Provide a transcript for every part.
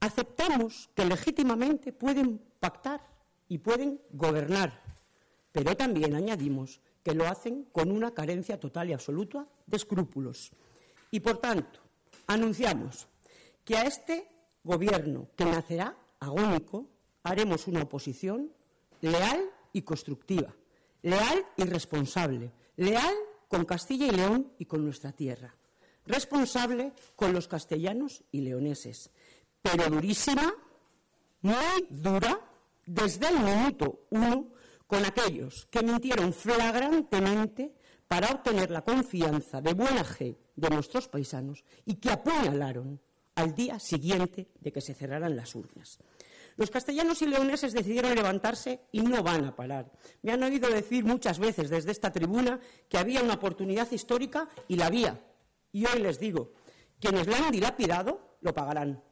Aceptamos que legítimamente pueden pactar y pueden gobernar, pero también añadimos que lo hacen con una carencia total y absoluta de escrúpulos. Y, por tanto, anunciamos que a este Gobierno, que nacerá agónico, haremos una oposición leal y constructiva, leal y responsable, leal con Castilla y León y con nuestra tierra, responsable con los castellanos y leoneses, pero durísima, muy dura, desde el minuto 1, con aquellos que mintieron flagrantemente para obtener la confianza de buena fe de nuestros paisanos y que apuñalaron al día siguiente de que se cerraran las urnas. Los castellanos y leoneses decidieron levantarse y no van a parar. Me han oído decir muchas veces desde esta tribuna que había una oportunidad histórica y la había. Y hoy les digo, quienes la han dilapidado lo pagarán.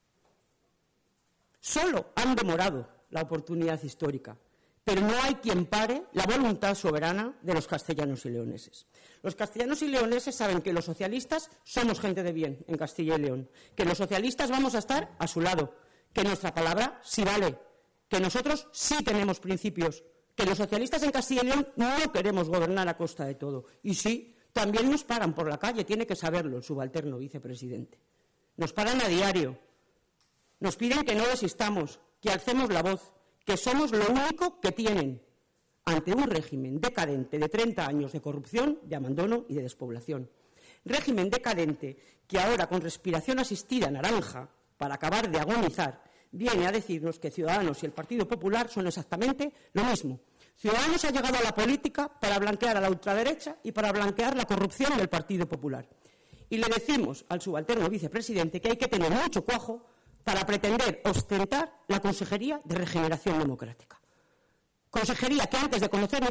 Solo han demorado la oportunidad histórica, pero no hay quien pare la voluntad soberana de los castellanos y leoneses. Los castellanos y leoneses saben que los socialistas somos gente de bien en Castilla y León, que los socialistas vamos a estar a su lado, que nuestra palabra sí vale, que nosotros sí tenemos principios, que los socialistas en Castilla y León no queremos gobernar a costa de todo. Y sí, también nos paran por la calle, tiene que saberlo el subalterno vicepresidente. Nos paran a diario, nos piden que no desistamos, que alcemos la voz, que somos lo único que tienen ante un régimen decadente de 30 años de corrupción, de abandono y de despoblación. Régimen decadente que ahora, con respiración asistida naranja, para acabar de agonizar, viene a decirnos que Ciudadanos y el Partido Popular son exactamente lo mismo. Ciudadanos ha llegado a la política para blanquear a la ultraderecha y para blanquear la corrupción del Partido Popular. Y le decimos al subalterno vicepresidente que hay que tener mucho cuajo para pretender ostentar la Consejería de Regeneración Democrática. Consejería que antes de conocer mi